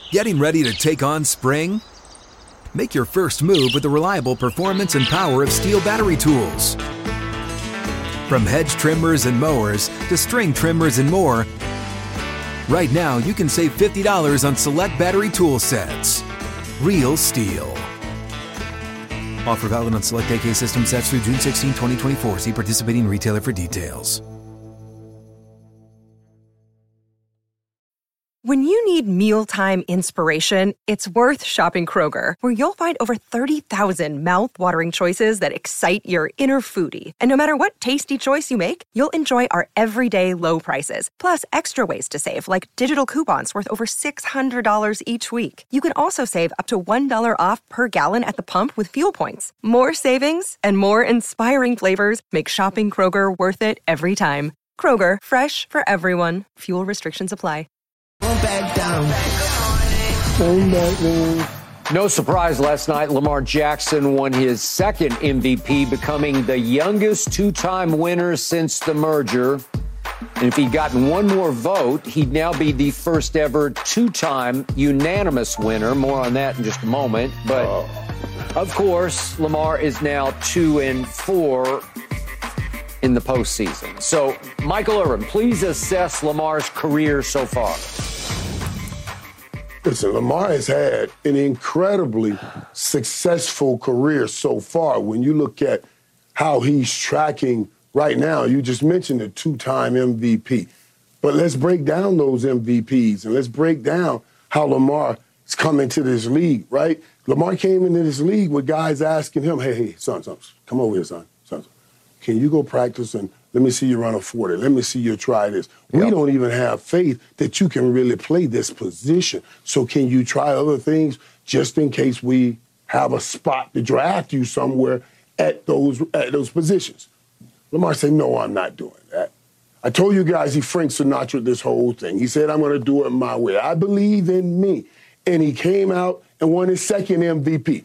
Getting ready to take on spring? Make your first move with the reliable performance and power of Steel battery tools. From hedge trimmers and mowers to string trimmers and more, right now you can save $50 on select battery tool sets. Real Steel. Offer valid on select AK system sets through June 16, 2024. See participating retailer for details. When you need mealtime inspiration, it's worth shopping Kroger, where you'll find over 30,000 mouth-watering choices that excite your inner foodie. And no matter what tasty choice you make, you'll enjoy our everyday low prices, plus extra ways to save, like digital coupons worth over $600 each week. You can also save up to $1 off per gallon at the pump with fuel points. More savings and more inspiring flavors make shopping Kroger worth it every time. Kroger, fresh for everyone. Fuel restrictions apply. No surprise last night, Lamar Jackson won his second MVP, becoming the youngest two-time winner since the merger. And if he'd gotten one more vote, he'd now be the first ever two-time unanimous winner. More on that in just a moment. But, of course, Lamar is now 2-4 in the postseason. So, Michael Irvin, please assess Lamar's career so far. Listen, Lamar has had an incredibly successful career so far. When you look at how he's tracking right now, you just mentioned a two-time MVP. But let's break down those MVPs, and let's break down how Lamar is coming to this league, right? Lamar came into this league with guys asking him, hey, son, come over here, son. Can you go practice and let me see you run a 40. Let me see you try this. Yep. We don't even have faith that you can really play this position. So can you try other things just in case we have a spot to draft you somewhere at those positions? Lamar said, no, I'm not doing that. I told you guys he Frank Sinatra this whole thing. He said, I'm going to do it my way. I believe in me. And he came out and won his second MVP.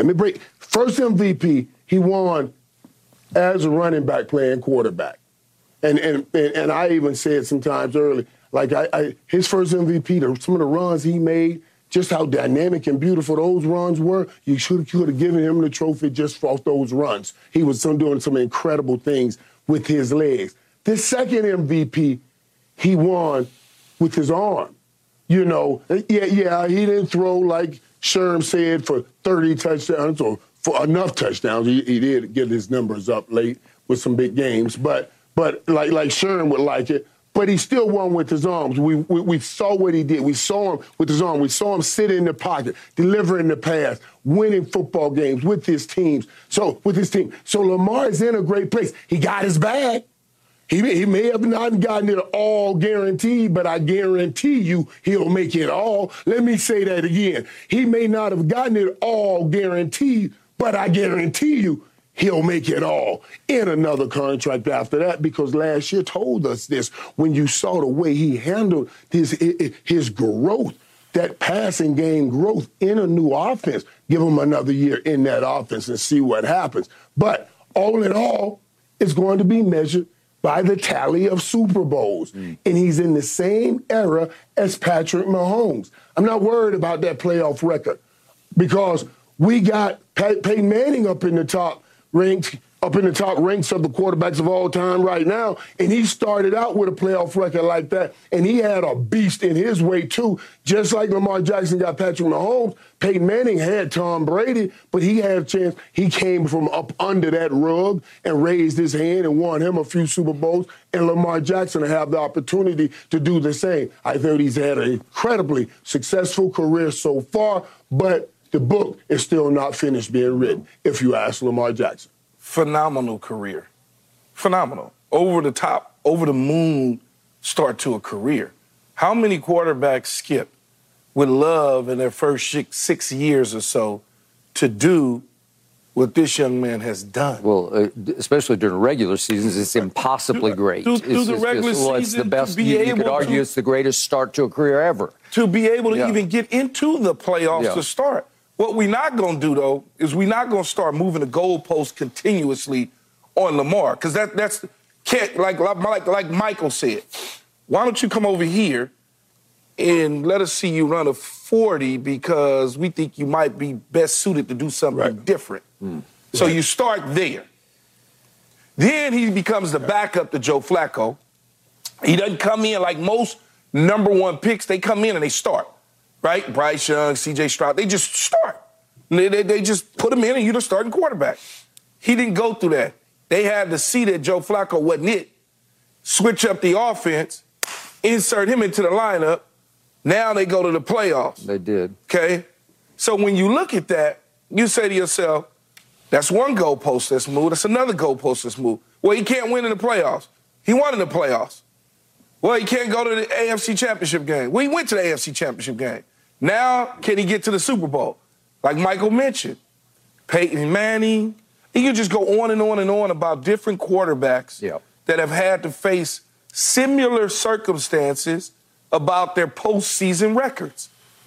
First MVP, he won as a running back playing quarterback. And I even said sometimes early, like his first MVP, some of the runs he made, just how dynamic and beautiful those runs were, you could have given him the trophy just for those runs. He was doing some incredible things with his legs. This second MVP, he won with his arm. You know, he didn't throw, like Sherm said, for 30 touchdowns or for enough touchdowns. He did get his numbers up late with some big games, but like Sherm would like it. But he still won with his arms. We saw what he did. We saw him with his arm. We saw him sit in the pocket, delivering the pass, winning football games with his teams. So Lamar is in a great place. He got his bag. He may have not gotten it all guaranteed, but I guarantee you he'll make it all. Let me say that again. He may not have gotten it all guaranteed, but I guarantee you he'll make it all in another contract after that, because last year told us this when you saw the way he handled his growth, that passing game growth in a new offense. Give him another year in that offense and see what happens. But all in all, it's going to be measured by the tally of Super Bowls. And he's in the same era as Patrick Mahomes. I'm not worried about that playoff record because we got Peyton Manning up in the top ranks of the quarterbacks of all time right now, and he started out with a playoff record like that, and he had a beast in his way too. Just like Lamar Jackson got Patrick Mahomes, Peyton Manning had Tom Brady, but he had a chance. He came from up under that rug and raised his hand and won him a few Super Bowls, and Lamar Jackson will have the opportunity to do the same. I think he's had an incredibly successful career so far, but the book is still not finished being written, if you ask Lamar Jackson. Phenomenal career. Phenomenal. Over the top, over the moon start to a career. How many quarterbacks, Skip, would love in their first 6 years or so to do what this young man has done? Well, especially during regular seasons, it's impossibly great. Through the regular season, it's the best. You could argue it's the greatest start to a career ever. To be able to even get into the playoffs to start. What we're not going to do, though, is we're not going to start moving the goalposts continuously on Lamar, because like Michael said. Why don't you come over here and let us see you run a 40 because we think you might be best suited to do something different. So you start there. Then he becomes the backup to Joe Flacco. He doesn't come in like most number one picks. They come in and they start, right? Bryce Young, C.J. Stroud, they just start. They just put him in and you're the starting quarterback. He didn't go through that. They had to see that Joe Flacco wasn't it. Switch up the offense, insert him into the lineup. Now they go to the playoffs. They did. Okay? So when you look at that, you say to yourself, that's one goalpost that's moved. That's another goalpost that's moved. Well, he can't win in the playoffs. He won in the playoffs. Well, he can't go to the AFC Championship game. Well, he went to the AFC Championship game. Now, can he get to the Super Bowl? Like Michael mentioned, Peyton Manning. You can just go on and on and on about different quarterbacks that have had to face similar circumstances about their postseason records.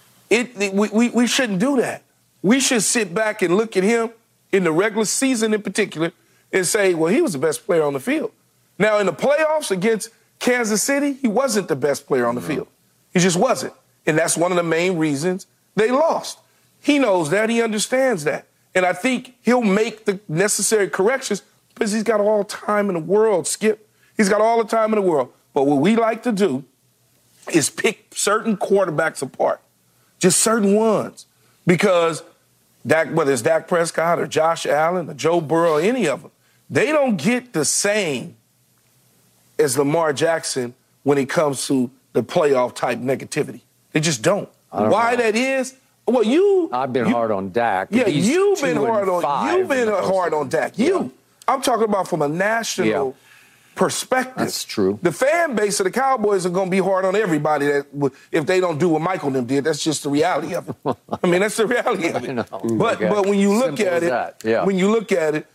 We shouldn't do that. We should sit back and look at him in the regular season in particular and say, well, he was the best player on the field. Now, in the playoffs against Kansas City, he wasn't the best player on the field. He just wasn't. And that's one of the main reasons they lost. He knows that. He understands that. And I think he'll make the necessary corrections because he's got all the time in the world, Skip. He's got all the time in the world. But what we like to do is pick certain quarterbacks apart, just certain ones. Because whether it's Dak Prescott or Josh Allen or Joe Burrow or any of them, they don't get the same as Lamar Jackson when it comes to the playoff-type negativity. They just don't. Why that is? Well, I've been hard on Dak. Yeah, you've been hard on Dak. I'm talking about from a national perspective. That's true. The fan base of the Cowboys are going to be hard on everybody if they don't do what Michael and them did. That's just the reality of it. I mean, that's the reality of it. But when you look at it,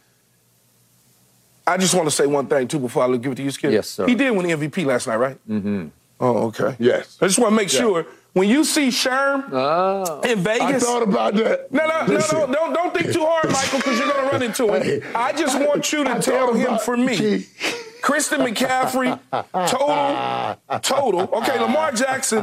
I just want to say one thing, too, before I give it to you, Skip. Yes, sir. He did win the MVP last night, right? Mm-hmm. Oh, okay. Yes. I just want to make sure. When you see Sherm in Vegas. I thought about that. No, don't think too hard, Michael, because you're going to run into him. I just want you to tell him for me. Christian McCaffrey, total. Okay, Lamar Jackson,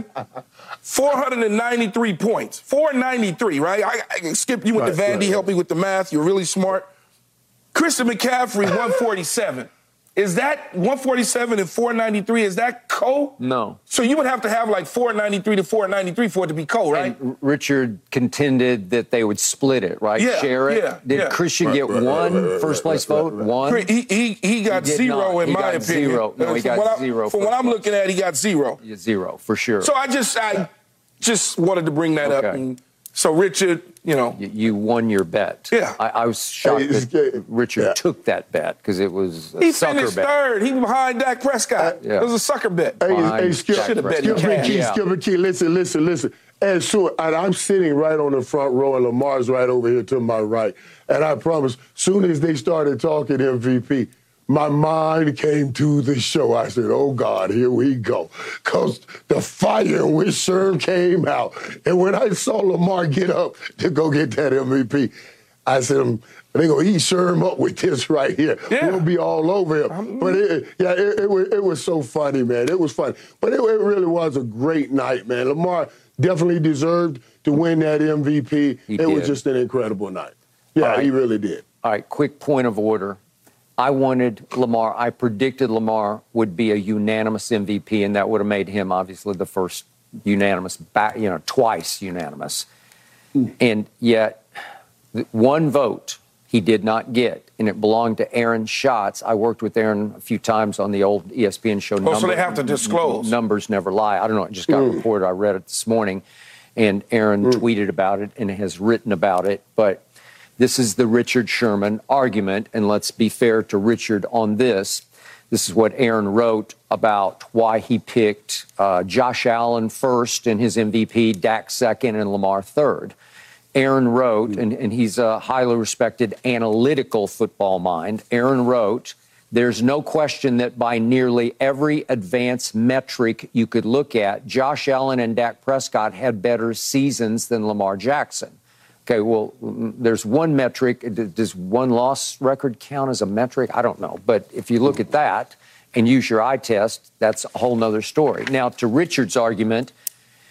493 points. 493, right? I Skip, you went to Vandy, help me with the math. You're really smart. Christian McCaffrey, 147. Is that 147 and 493, is that co? No. So you would have to have like 493 to 493 for it to be co, right? And Richard contended that they would split it, right? Yeah, share it. Did Christian get one first-place vote? One? He got zero, in my opinion. Zero. No, he got zero. From what I'm looking at, he got zero. Zero, for sure. So I just wanted to bring that up. And so, Richard, You won your bet. Yeah. I was shocked that Richard took that bet because it was a sucker bet. He finished third. He was behind Dak Prescott. It was a sucker bet. Hey, Skip, listen. And I'm sitting right on the front row, and Lamar's right over here to my right. And I promise, soon as they started talking MVP, my mind came to the show. I said, oh, God, here we go. Because the fire in which Sherm came out. And when I saw Lamar get up to go get that MVP, I said, they're going to eat Sherm up with this right here. Yeah. We'll be all over him. But it was so funny, man. It was funny. But it really was a great night, man. Lamar definitely deserved to win that MVP. It was just an incredible night. Yeah, he really did. All right, quick point of order. I predicted Lamar would be a unanimous MVP, and that would have made him obviously the first unanimous, twice unanimous. And yet, one vote he did not get, and it belonged to Aaron Schatz. I worked with Aaron a few times on the old ESPN show. So they have to disclose. Numbers never lie. I don't know. It just got reported. I read it this morning, and Aaron tweeted about it and has written about it. But this is the Richard Sherman argument, and let's be fair to Richard on this. This is what Aaron wrote about why he picked Josh Allen first in his MVP, Dak second, and Lamar third. Aaron wrote, and he's a highly respected analytical football mind, Aaron wrote, there's no question that by nearly every advanced metric you could look at, Josh Allen and Dak Prescott had better seasons than Lamar Jackson. Okay, well, there's one metric. Does one loss record count as a metric? I don't know. But if you look at that and use your eye test, that's a whole nother story. Now, to Richard's argument,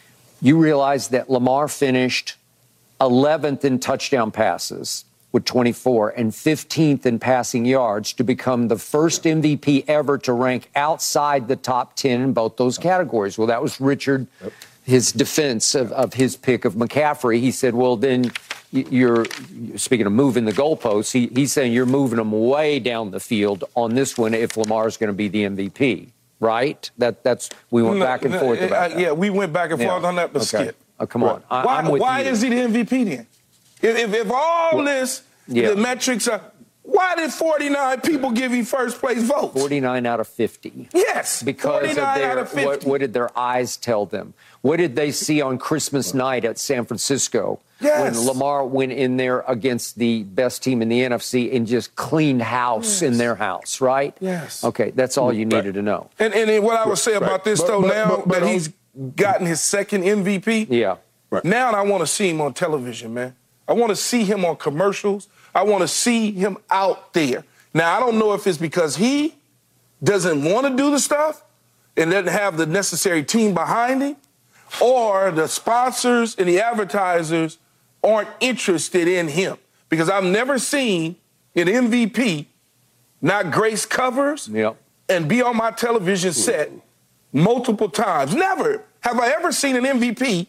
You realize that Lamar finished 11th in touchdown passes with 24 and 15th in passing yards to become the first MVP ever to rank outside the top 10 in both those categories. Well, that was Richard, his defense of his pick of McCaffrey. He said, well, then you're speaking of moving the goalposts. He's saying you're moving them way down the field on this one if Lamar's going to be the MVP, right? We went back and forth about that. Yeah, we went back and forth on that, but Skip. Come on. Why is he the MVP then? If all the metrics are, why did 49 people give him first place votes? 49 out of 50. Yes, because 49 out of 50. What did their eyes tell them? What did they see on Christmas night at San Francisco when Lamar went in there against the best team in the NFC and just cleaned house in their house, right? Yes. Okay, that's all you needed to know. And what I would say about this, now that he's gotten his second MVP, now I want to see him on television, man. I want to see him on commercials. I want to see him out there. Now, I don't know if it's because he doesn't want to do the stuff and doesn't have the necessary team behind him, or the sponsors and the advertisers aren't interested in him. Because I've never seen an MVP not grace covers and be on my television set multiple times. Never have I ever seen an MVP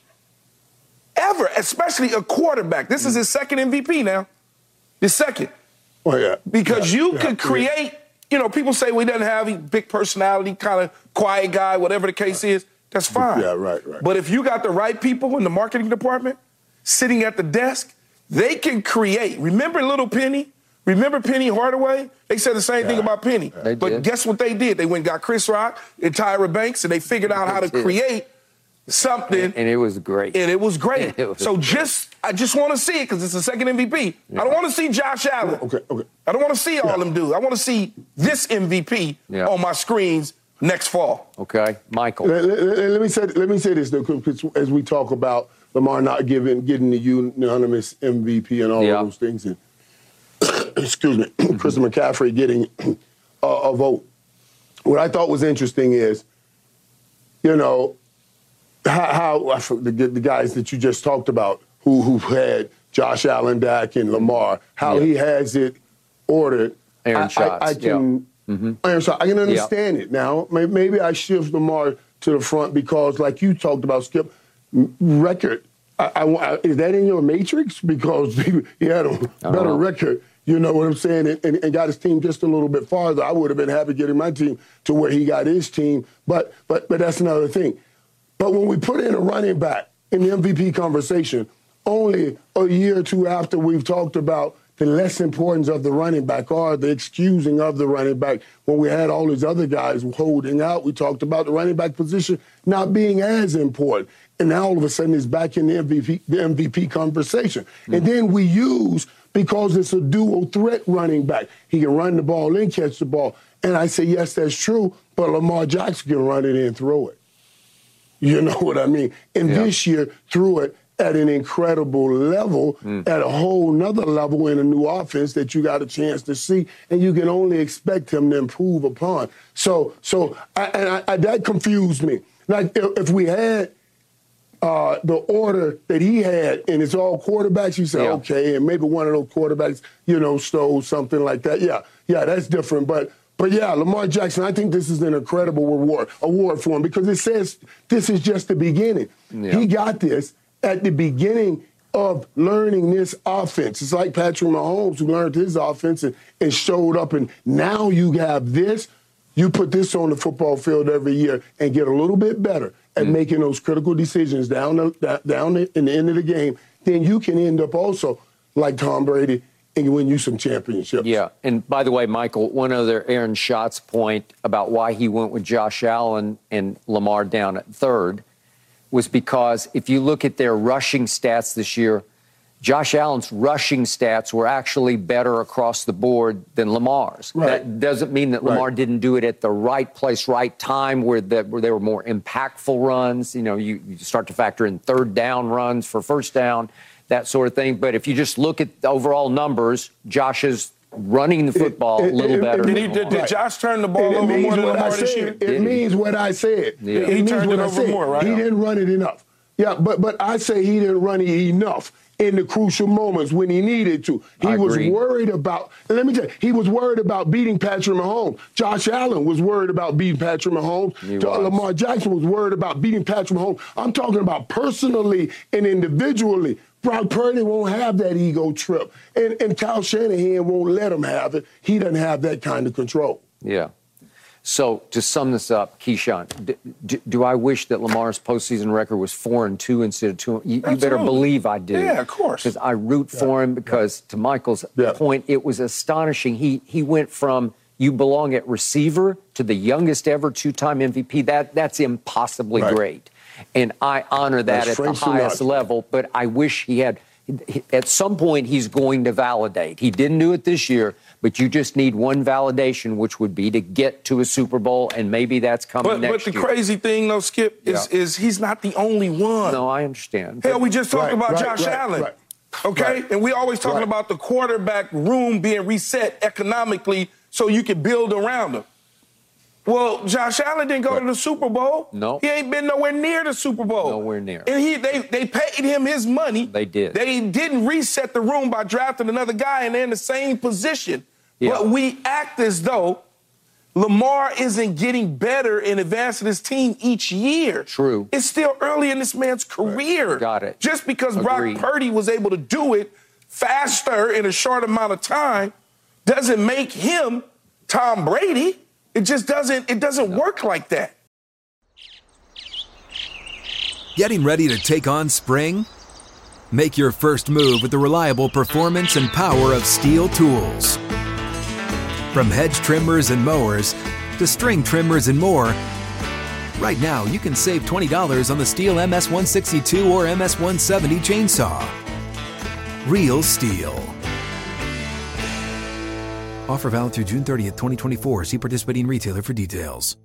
ever, especially a quarterback. This is his second MVP now. His second. Oh, yeah. Because you could create, people say he doesn't have a big personality, kind of quiet guy, whatever the case is. That's fine. Yeah, right. But if you got the right people in the marketing department sitting at the desk, they can create. Remember Little Penny? Remember Penny Hardaway? They said the same thing about Penny. But guess what they did? They went and got Chris Rock and Tyra Banks, and they figured out how to create something. And it was great. I just want to see it because it's the second MVP. I don't want to see Josh Allen. Okay. I don't want to see all them dudes. I want to see this MVP on my screens next fall. Okay, Michael. Let me say this though, because as we talk about Lamar not getting the unanimous MVP and all of those things, and excuse me, Christian McCaffrey getting a vote. What I thought was interesting is, how the guys that you just talked about who had Josh Allen, Dak, and Lamar, how he has it ordered. Aaron Schatz. I can understand it now. Maybe I shift Lamar to the front because, like you talked about, Skip, record. Is that in your matrix? Because he had a better record. You know what I'm saying? And got his team just a little bit farther. I would have been happy getting my team to where he got his team. But that's another thing. But when we put in a running back in the MVP conversation, only a year or two after we've talked about the less importance of the running back or the excusing of the running back, when we had all these other guys holding out, we talked about the running back position not being as important. And now all of a sudden it's back in the MVP conversation. And then we use, because it's a dual threat running back, he can run the ball and catch the ball. And I say, yes, that's true, but Lamar Jackson can run it and throw it. You know what I mean? And this year threw it at an incredible level, at a whole nother level in a new offense that you got a chance to see, and you can only expect him to improve upon. So that confused me. Like, if we had the order that he had, and it's all quarterbacks, you say, okay, and maybe one of those quarterbacks, stole something like that. Yeah, that's different. But yeah, Lamar Jackson, I think this is an incredible award for him because it says this is just the beginning. Yeah. He got this at the beginning of learning this offense. It's like Patrick Mahomes, who learned his offense and showed up, and now you have this. You put this on the football field every year and get a little bit better at making those critical decisions down in the end of the game, then you can end up also like Tom Brady and win you some championships. Yeah, and by the way, Michael, one other Aaron Schatz point about why he went with Josh Allen and Lamar down at third was because if you look at their rushing stats this year, Josh Allen's rushing stats were actually better across the board than Lamar's. Right. That doesn't mean that Lamar didn't do it at the right place, right time, where they were more impactful runs. You start to factor in third down runs for first down, that sort of thing. But if you just look at the overall numbers, Josh is running the football a little better. Did Josh turn the ball over more than Lamar this year? It means what I said. Yeah. He turned it over more, right? He didn't run it enough. Yeah, but I say he didn't run it enough in the crucial moments when he needed to. He was worried about, and let me tell you, he was worried about beating Patrick Mahomes. Josh Allen was worried about beating Patrick Mahomes. Lamar Jackson was worried about beating Patrick Mahomes. I'm talking about personally and individually. Brock Purdy won't have that ego trip, and Kyle Shanahan won't let him have it. He doesn't have that kind of control. Yeah. So to sum this up, Keyshawn, do I wish that Lamar's postseason record was 4-2 instead of 2? You better believe I do. Yeah, of course. Because I root for him. Because to Michael's point, it was astonishing. He went from you belong at receiver to the youngest ever two-time MVP. That's impossibly great, and I honor that at the highest level. But I wish he had. At some point, he's going to validate. He didn't do it this year, but you just need one validation, which would be to get to a Super Bowl, and maybe that's coming next year. But the crazy thing, though, Skip, is he's not the only one. No, I understand. Hell, we just talked about Josh Allen, okay? And we always talking about the quarterback room being reset economically so you can build around him. Well, Josh Allen didn't go to the Super Bowl. No. He ain't been nowhere near the Super Bowl. Nowhere near. And they paid him his money. They did. They didn't reset the room by drafting another guy, and they're in the same position. Yeah. But we act as though Lamar isn't getting better and advancing his team each year. True. It's still early in this man's career. Got it. Just because Brock Purdy was able to do it faster in a short amount of time doesn't make him Tom Brady. It just doesn't work like that. Getting ready to take on spring? Make your first move with the reliable performance and power of Steel tools. From hedge trimmers and mowers to string trimmers and more, right now you can save $20 on the Steel MS-162 or MS-170 chainsaw. Real Steel. Offer valid through June 30th, 2024. See participating retailer for details.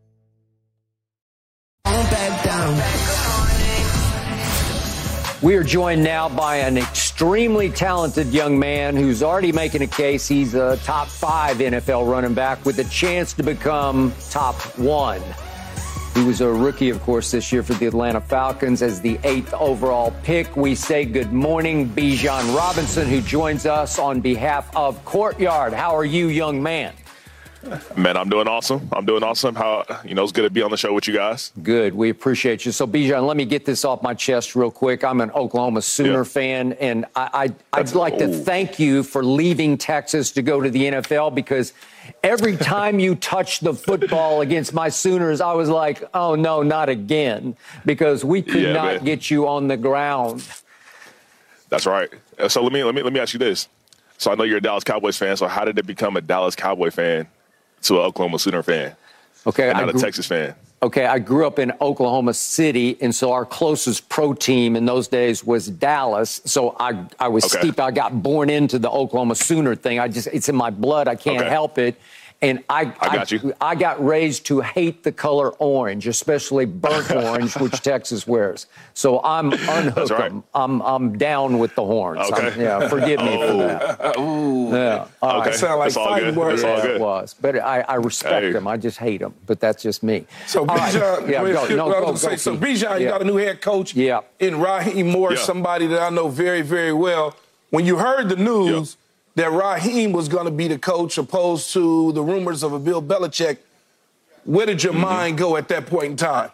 We are joined now by an extremely talented young man who's already making a case. He's a top 5 NFL running back with a chance to become top 1. He was a rookie, of course, this year for the Atlanta Falcons as the 8th overall pick. We say good morning, Bijan Robinson, who joins us on behalf of Courtyard. How are you, young man? Man, I'm doing awesome. How, it's good to be on the show with you guys. Good. We appreciate you. So, Bijan, let me get this off my chest real quick. I'm an Oklahoma Sooner fan, and I'd like to thank you for leaving Texas to go to the NFL, because every time you touched the football against my Sooners, I was like, oh, no, not again, because we could not get you on the ground. That's right. So let me ask you this. So I know you're a Dallas Cowboys fan, so how did it become a Dallas Cowboy fan to an Oklahoma Sooner fan? Okay, and not a Texas fan. Okay, I grew up in Oklahoma City, and so our closest pro team in those days was Dallas. So I was steeped. I got born into the Oklahoma Sooner thing. It's in my blood. I can't help it. And I got raised to hate the color orange, especially burnt orange, which Texas wears. So I'm unhooked. Right. I'm down with the horns. Okay. Forgive me for that. Yeah. Okay. It sounds like fighting words. It was. But I respect them. I just hate them. But that's just me. So, Bijan, Bijan, you got a new head coach in Raheem Morris, somebody that I know very, very well. When you heard the news that Raheem was going to be the coach opposed to the rumors of a Bill Belichick, where did your mind go at that point in time?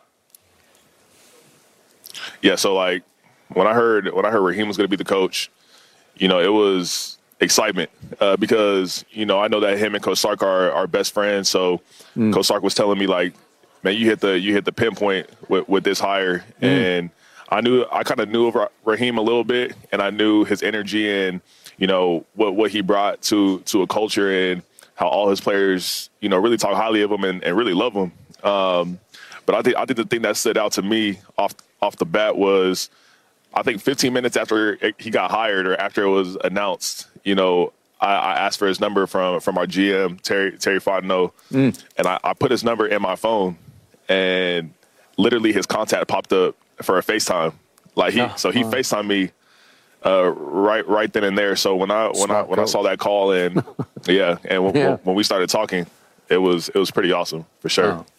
Yeah, so like when I heard Raheem was going to be the coach, it was excitement because I know that him and Coach Sark are best friends. So Coach Sark was telling me, like, man, you hit the pinpoint with this hire, and I kind of knew of Raheem a little bit, and I knew his energy and what he brought to a culture, and how all his players really talk highly of him and really love him. But I think the thing that stood out to me off the bat was, I think 15 minutes after he got hired, or after it was announced, I asked for his number from our GM, Terry Fontenot, and I put his number in my phone, and literally his contact popped up for a FaceTime. Like he FaceTimed me right then and there. So when I saw that call, and when we started talking, it was pretty awesome for sure.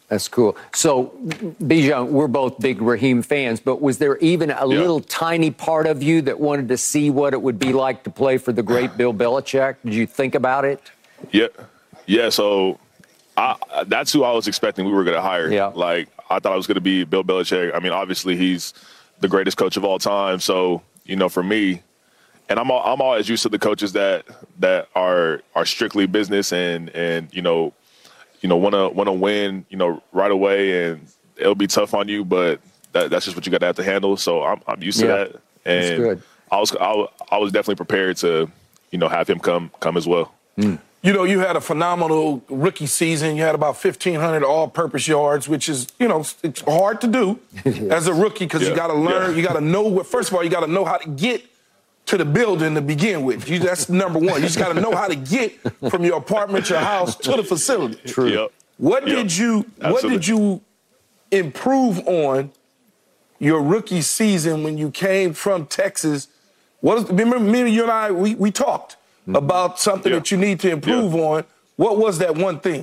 That's cool. So, Bijan, we're both big Raheem fans, but was there even a little tiny part of you that wanted to see what it would be like to play for the great Bill Belichick? Did you think about it? Yeah. So that's who I was expecting we were going to hire. Yeah. Like, I thought it was going to be Bill Belichick. I mean, obviously he's the greatest coach of all time. So, for me, and I'm always used to the coaches that are strictly business and want to win, right away, and it'll be tough on you, but that's just what you got to have to handle. So I'm used to that, and good. I was definitely prepared to, have him come as well. You had a phenomenal rookie season. You had about 1,500 all-purpose yards, which is, it's hard to do as a rookie because you got to learn. You got to know. First of all, you got to know how to get to the building to begin with. That's number one. You just got to know how to get from your apartment, your house, to the facility. True. Yep. What did you improve on your rookie season when you came from Texas? Remember, me, you and I, we talked about something that you need to improve on. What was that one thing?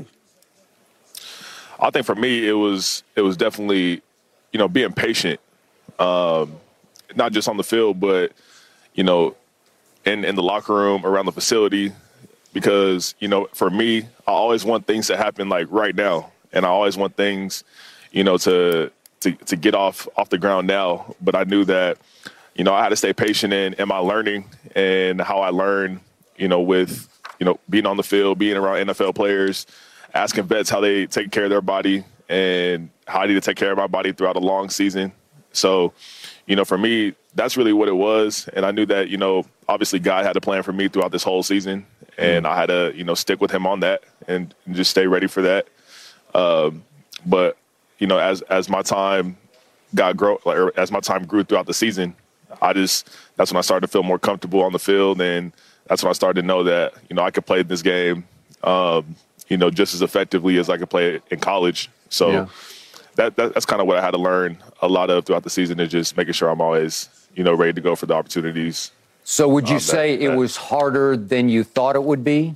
I think for me, it was definitely, being patient, not just on the field, but in the locker room, around the facility, because, for me, I always want things to happen like right now. And I always want things, to get off the ground now. But I knew that, I had to stay patient in my learning and how I learn, with, being on the field, being around NFL players, asking vets how they take care of their body and how I need to take care of my body throughout a long season. So, for me, that's really what it was. And I knew that, obviously God had a plan for me throughout this whole season. And I had to, stick with him on that and just stay ready for that. But, as my time as my time grew throughout the season, that's when I started to feel more comfortable on the field. And that's when I started to know that, I could play this game, just as effectively as I could play it in college. So that's kind of what I had to learn a lot of throughout the season, is just making sure I'm always, ready to go for the opportunities. So would you say it was harder than you thought it would be?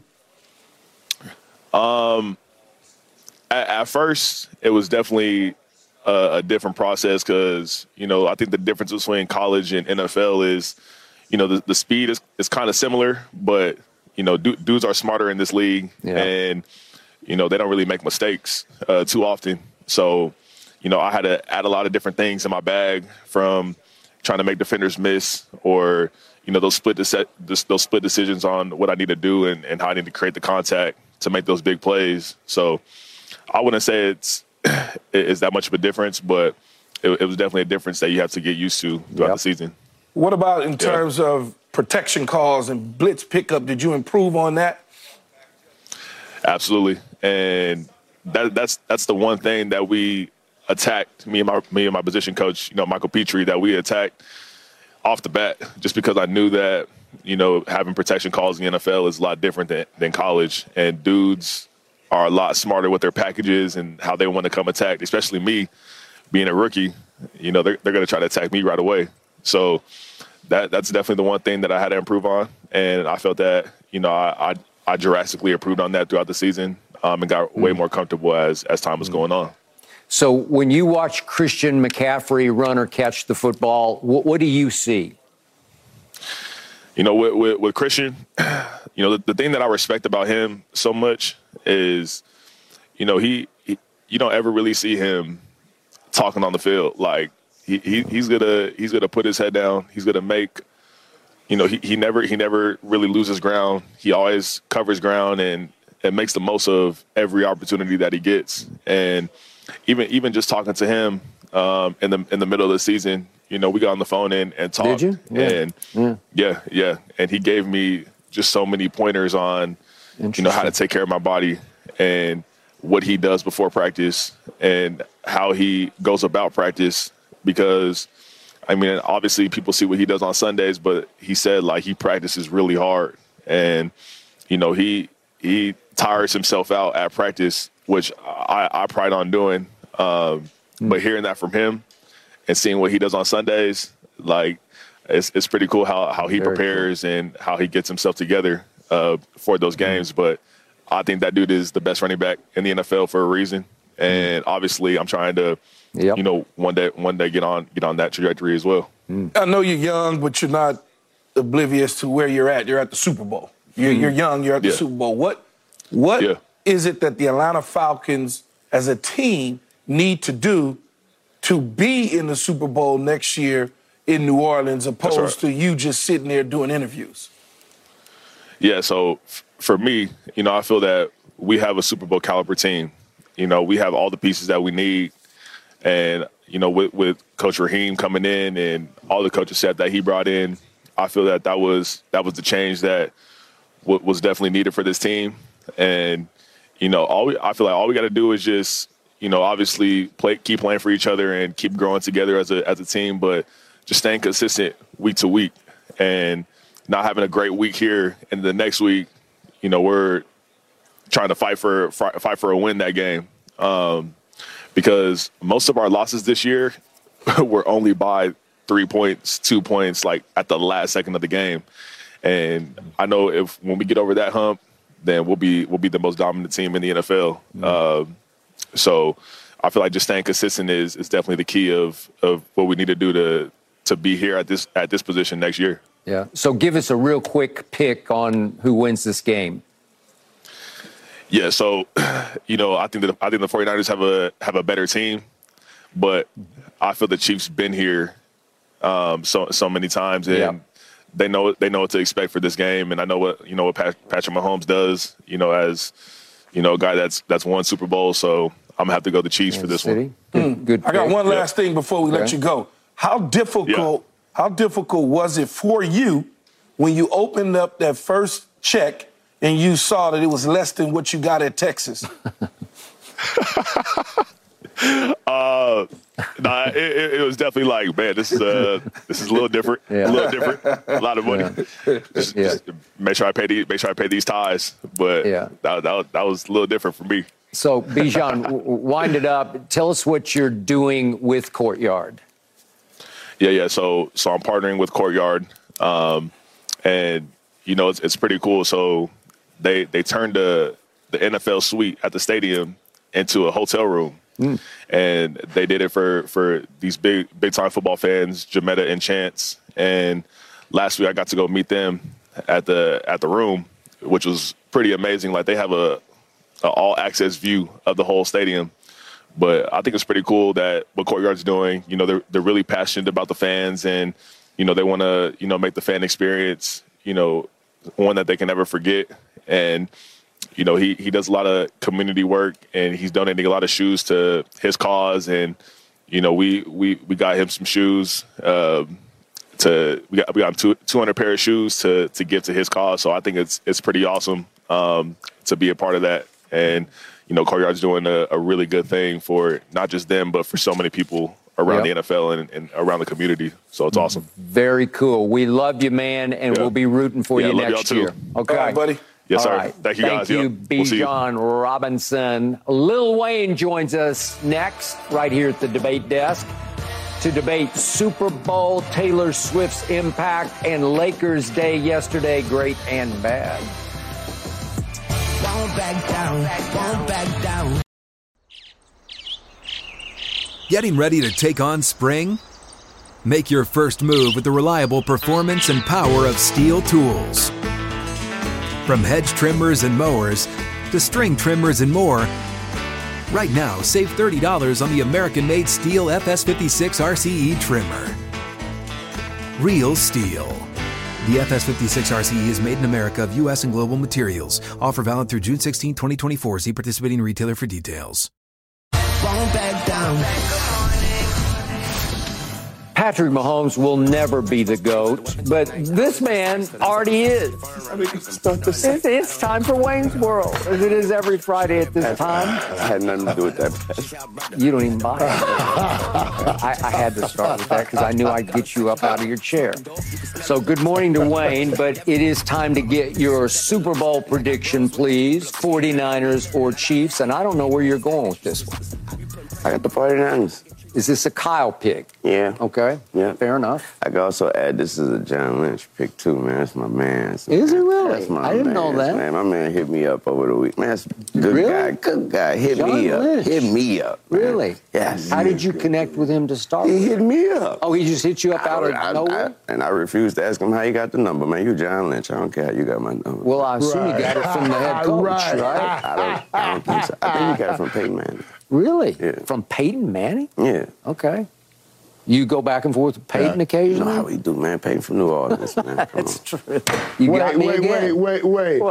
At first, it was definitely a different process because, I think the difference between college and NFL is, the speed is kind of similar, but, dudes are smarter in this league and, they don't really make mistakes too often. So, I had to add a lot of different things in my bag, from trying to make defenders miss or, those split decisions on what I need to do and how I need to create the contact to make those big plays. So I wouldn't say it's that much of a difference, but it was definitely a difference that you have to get used to throughout the season. What about in terms of protection calls and blitz pickup? Did you improve on that? Absolutely. And that's the one thing that we attacked, me and my position coach, Michael Petrie, that we attacked off the bat, just because I knew that, having protection calls in the NFL is a lot different than college. And dudes are a lot smarter with their packages and how they want to come attack, especially me being a rookie. They're going to try to attack me right away. So that's definitely the one thing that I had to improve on. And I felt that, I drastically improved on that throughout the season and got way more comfortable as time was going on. So when you watch Christian McCaffrey run or catch the football, what do you see? With Christian, the thing that I respect about him so much is, you don't ever really see him talking on the field. Like he's gonna put his head down. He's gonna make, he never really loses ground. He always covers ground and makes the most of every opportunity that he gets. And even just talking to him in the middle of the season, we got on the phone and talked. Did you? Yeah. And and he gave me just so many pointers on, how to take care of my body and what he does before practice and how he goes about practice. Because, obviously people see what he does on Sundays, but he said, he practices really hard. And, he tires himself out at practice, which I pride on doing. But hearing that from him and seeing what he does on Sundays, it's pretty cool how he prepares and how he gets himself together for those games. But I think that dude is the best running back in the NFL for a reason. And obviously I'm trying to, you know, one day get on that trajectory as well. I know you're young, but you're not oblivious to where you're at. You're at the Super Bowl. You're young, you're at the Super Bowl. What is it that the Atlanta Falcons as a team need to do to be in the Super Bowl next year in New Orleans, opposed to you just sitting there doing interviews? Yeah, so for me, you know, I feel that we have a Super Bowl caliber team. You know, we have all the pieces that we need. And, you know, with Coach Raheem coming in and all the coaching staff that he brought in, I feel that was the change that was definitely needed for this team. And, you know, I feel like all we got to do is just, you know, obviously keep playing for each other and keep growing together as a team, but just staying consistent week to week and not having a great week here and the next week, you know, we're trying to fight for a win that game. Because most of our losses this year were only by 3 points, 2 points, like at the last second of the game. And I know when we get over that hump, then we'll be the most dominant team in the NFL. So I feel like just staying consistent is definitely the key of what we need to do to be here at this position next year. Yeah. So give us a real quick pick on who wins this game. Yeah, so, you know, I think the 49ers have a better team, but I feel the Chiefs been here so many times, and they know what to expect for this game, and I know what Patrick Mahomes does, you know, as you know, a guy that's won Super Bowl. So I'm gonna have to go the Chiefs for this one. Good. I got one last thing before we let you go. How difficult was it for you when you opened up that first check and you saw that it was less than what you got at Texas? It was definitely like, man, this is a little different. A little different. A lot of money. Just make sure I pay these ties. But that was a little different for me. So, Bijan, wind it up. Tell us what you're doing with Courtyard. Yeah. So I'm partnering with Courtyard, and you know it's pretty cool. So they turned the NFL suite at the stadium into a hotel room. And they did it for these big time football fans, Jametta and Chance. And last week I got to go meet them at the room, which was pretty amazing. Like they have a all access view of the whole stadium. But I think it's pretty cool that what Courtyard's doing. You know, they're really passionate about the fans, and you know they want to make the fan experience one that they can never forget. And you know, he does a lot of community work, and he's donating a lot of shoes to his cause. And, you know, we got him some shoes we got him 200 pair of shoes to give to his cause. So I think it's pretty awesome to be a part of that. And, you know, Courtyard's doing a really good thing for not just them, but for so many people around the NFL and around the community. So it's awesome. Very cool. We love you, man, and we'll be rooting for you next year. Okay, all right, buddy. Yes, sir. Right. Thank you, guys. Thank you, Bijan Robinson. Lil Wayne joins us next right here at the debate desk to debate Super Bowl, Taylor Swift's impact, and Lakers Day yesterday, great and bad. Won't back down, won't back down. Getting ready to take on spring? Make your first move with the reliable performance and power of Steel tools. From hedge trimmers and mowers to string trimmers and more, right now save $30 on the American-made Steel FS56 RCE trimmer. Real Steel. The FS56 RCE is made in America of U.S. and global materials. Offer valid through June 16, 2024. See participating retailer for details. Won't back down. Patrick Mahomes will never be the GOAT, but this man already is. It's time for Wayne's World, as it is every Friday at this time. I had nothing to do with that. You don't even buy it. I had to start with that because I knew I'd get you up out of your chair. So good morning to Wayne, but it is time to get your Super Bowl prediction, please. 49ers or Chiefs, and I don't know where you're going with this one. I got the 49ers. Is this a Kyle pick? Yeah. Okay. Yeah. Fair enough. I can also add this is a John Lynch pick too, man. That's my man. Is it really? That's my I didn't know mans, that. Man, my man hit me up over the week. Man, that's a good Really? guy. Good guy. Hit John me up. Lynch. Hit me up. Man. Really? Yes. How did you connect with him to start He with? hit me up. Oh, he just hit you up out of nowhere? And I refused to ask him how you got the number, man. You John Lynch. I don't care how you got my number. Well, I assume you got it from the head coach, right? I don't think so. I think you got it from Peyton Manning. Really? Yeah. From Peyton Manning? Yeah. Okay. You go back and forth with Peyton occasionally? You know how we do, man. Peyton from New Orleans, man. Come That's on. true. You got me again. Wait.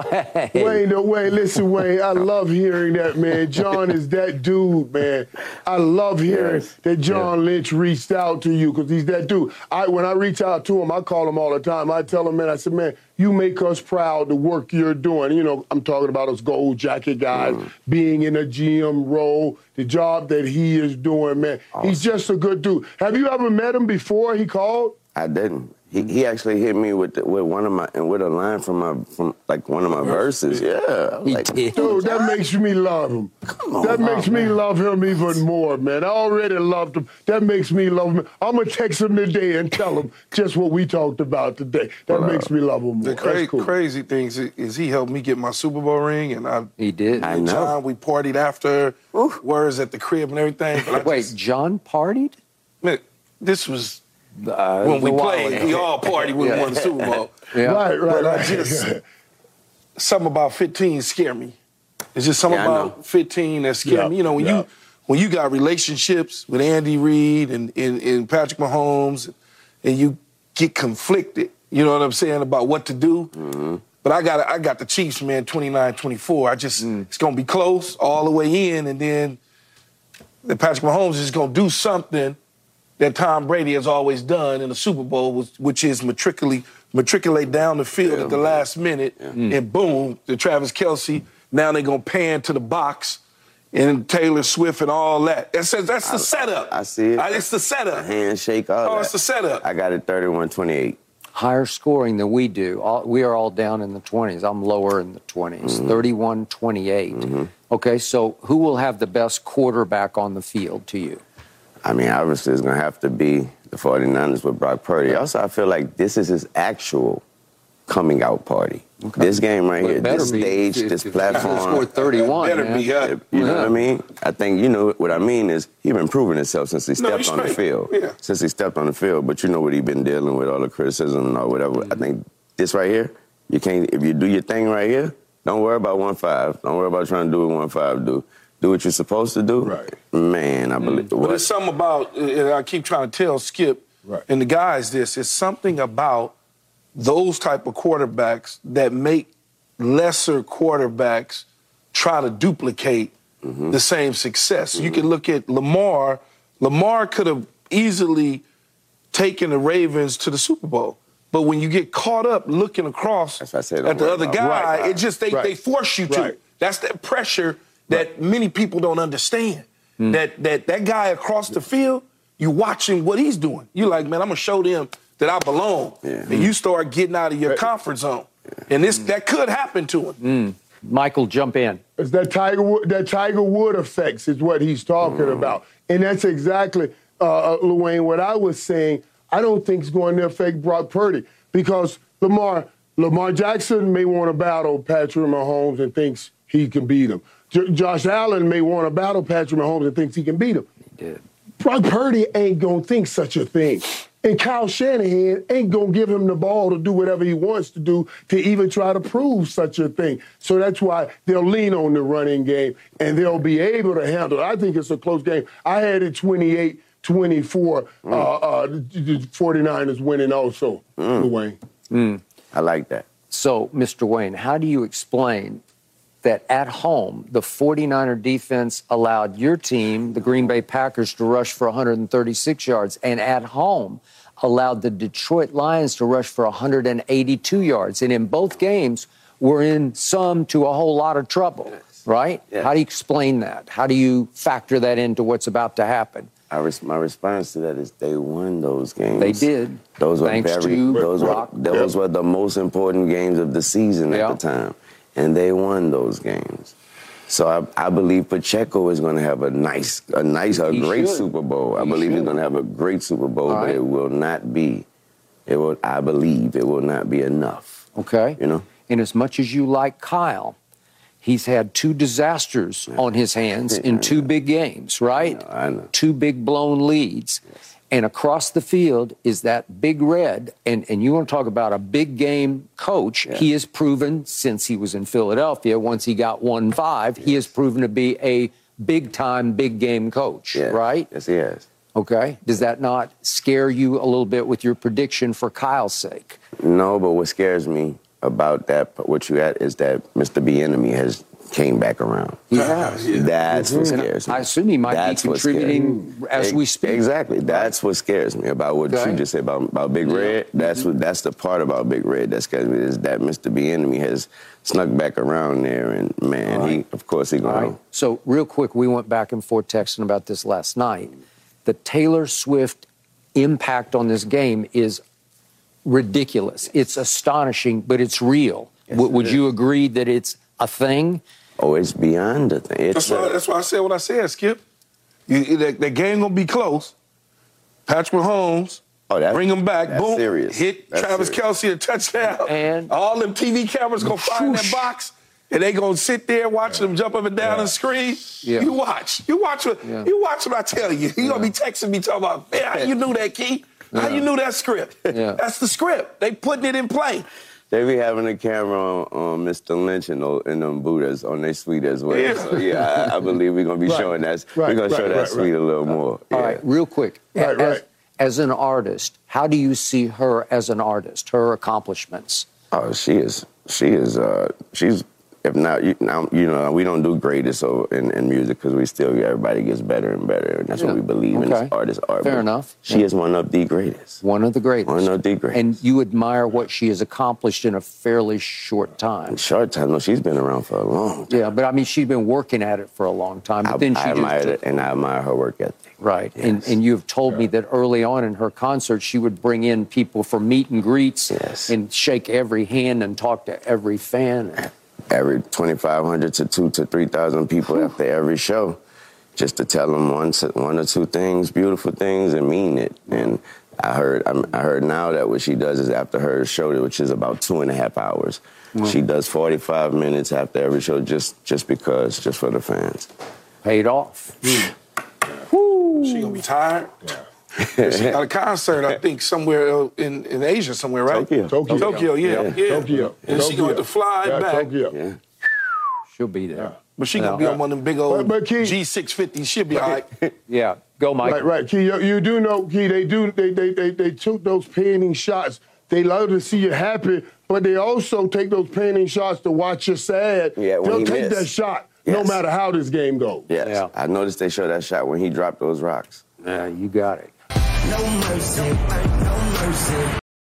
Wayne, listen, Wayne, I love hearing that, man. John is that dude, man. I love hearing that John Lynch reached out to you because he's that dude. When I reach out to him, I call him all the time. I tell him, man, I said, man, you make us proud, the work you're doing. You know, I'm talking about us gold jacket guys, being in a GM role, the job that he is doing, man. Awesome. He's just a good dude. Have you ever met him before he called? I didn't. He actually hit me with one of my with a line from one of my verses. Yeah, He did. Dude, that makes me love him. Come on, that makes me man. love him even more, man. I already loved him. That makes me love him. I'm gonna text him today and tell him just what we talked about today. That makes me love him more. The That's cool. crazy thing is he helped me get my Super Bowl ring, and He did. I know. John, we partied after, words at the crib and everything. But Wait, John partied? man, this was when we a while played. ago. We all partied when we won the Super Bowl. Yeah. Right. But I just something about 15 scare me. It's just something Yeah, I know. about 15 that scare me. You know, when you got relationships with Andy Reid and Patrick Mahomes, and you get conflicted, you know what I'm saying, about what to do. Mm-hmm. But I got the Chiefs, man, 29-24. It's gonna be close all the way in, and then Patrick Mahomes is gonna do something that Tom Brady has always done in the Super Bowl, which is matriculate down the field at the last minute, and boom, the Travis Kelce. Now they're going to pan to the box, and Taylor Swift and all that. That's the setup. I see it. It's the setup. A handshake, all that. It's the setup. I got it 31-28. Higher scoring than we do. We are all down in the 20s. I'm lower in the 20s, 31-28. Okay, so who will have the best quarterback on the field to you? I mean, obviously, it's going to have to be the 49ers with Brock Purdy. Also, I feel like this is his actual coming out party. Okay. This game right here, this stage, this platform. He scored 31, better man. be, You know what I mean? I think, you know what I mean is he's been proving himself since he stepped on the field. Yeah. Since he stepped on the field. But you know what he's been dealing with, all the criticism or whatever. I think this right here, you can't, if you do your thing right here, don't worry about 1-5. Don't worry about trying to do what 1-5 do. Do what you're supposed to do. Right. Man, I believe But there's something about, and I keep trying to tell Skip and the guys this, it's something about those type of quarterbacks that make lesser quarterbacks try to duplicate the same success. You can look at Lamar. Lamar could have easily taken the Ravens to the Super Bowl. But when you get caught up looking across at the other guy, it just, they force you to. That's that pressure that many people don't understand. That guy across the field, you watching what he's doing. You're like, man, I'm going to show them that I belong. And you start getting out of your comfort zone. And that could happen to him. Michael, jump in. It's that Tiger Wood effects is what he's talking about. And that's exactly, Wayne, what I was saying. I don't think it's going to affect Brock Purdy because Lamar Jackson may want to battle Patrick Mahomes and thinks he can beat him. Josh Allen may want to battle Patrick Mahomes and thinks he can beat him. He did. Brock Purdy ain't going to think such a thing. And Kyle Shanahan ain't going to give him the ball to do whatever he wants to do to even try to prove such a thing. So that's why they'll lean on the running game, and they'll be able to handle it. I think it's a close game. I had it 28-24, the 49ers winning also, Wayne. I like that. So, Mr. Wayne, how do you explain that at home, the 49er defense allowed your team, the Green Bay Packers, to rush for 136 yards, and at home allowed the Detroit Lions to rush for 182 yards? And in both games, we're in some to a whole lot of trouble, right? Yeah. How do you explain that? How do you factor that into what's about to happen? My response to that is they won those games. They did. Those were Those were the most important games of the season at the time. And they won those games. So I believe Pacheco is going to have a great Super Bowl. I believe he's going to have a great Super Bowl, but it will not be. I believe it will not be enough. Okay. You know? And as much as you like Kyle, he's had 2 disasters on his hands in 2 big games, right? I know. 2 big blown leads. Yes. And across the field is that Big Red. And you want to talk about a big game coach. Yeah. He has proven since he was in Philadelphia, once he got 1-5, he has proven to be a big-time, big game coach, right? Yes, he has. Okay. Does that not scare you a little bit with your prediction for Kyle's sake? No, but what scares me about that, what you at, is that Mr. Bieniemy has came back around. He has. That's what scares me. I assume he might be contributing as we speak. Exactly. That's what scares me about what you just said about Big Red. That's the part about Big Red that scares me, is that Mr. Bieniemy has snuck back around there, and man, of course he's going to. So real quick, we went back and forth texting about this last night. The Taylor Swift impact on this game is ridiculous. It's astonishing, but it's real. Yes, would you agree that it's a thing? Oh, it's beyond a thing. That's why I said what I said, Skip. The game going to be close. Patrick Mahomes, bring him back. Boom. Serious. Hit Travis Kelce a touchdown. And all them TV cameras going to find that box. And they going to sit there watching them jump up and down and scream. Yeah. You watch what I tell you. You going to be texting me talking about, man, how you knew that, Key? How you knew that script? That's the script. They putting it in play. They be having a camera on Mr. Lynch and them Buddhas on their suite as well. Yeah. So, I believe we're going to be showing that. We're going to show that suite a little more. All right, real quick. As an artist, how do you see her as an artist, her accomplishments? Oh, she's if not, we don't do greatest in music because we still, everybody gets better and better. And that's what we believe in as artists are. Fair enough. She is one of the greatest. One of the greatest. One of the greatest. And you admire what she has accomplished in a fairly short time. Short time? No, she's been around for a long time. Yeah, but I mean, she's been working at it for a long time. But I admire it, and I admire her work ethic. Right. Yes. And you've told me that early on in her concert, she would bring in people for meet and greets and shake every hand and talk to every fan. Every 2,500 to 2,000 to 3,000 people after every show, just to tell them one or two things, beautiful things, and mean it. And I heard now that what she does is after her show, which is about 2.5 hours, she does 45 minutes after every show, just for the fans. Paid off. Woo. She gonna be tired. Yeah. She got a concert, I think, somewhere in Asia, somewhere, right? Tokyo, yeah. And she going to fly back. Tokyo. Yeah. She'll be there. Yeah. But she going to be on one of them big old G650. She'll be all right. Yeah. Go, Mike. Right. Key, you do know, Key, they took those panning shots. They love to see you happy, but they also take those panning shots to watch you sad. Yeah, they'll take that shot no matter how this game goes. Yes. Yeah. I noticed they showed that shot when he dropped those rocks. Yeah, you got it. No mercy.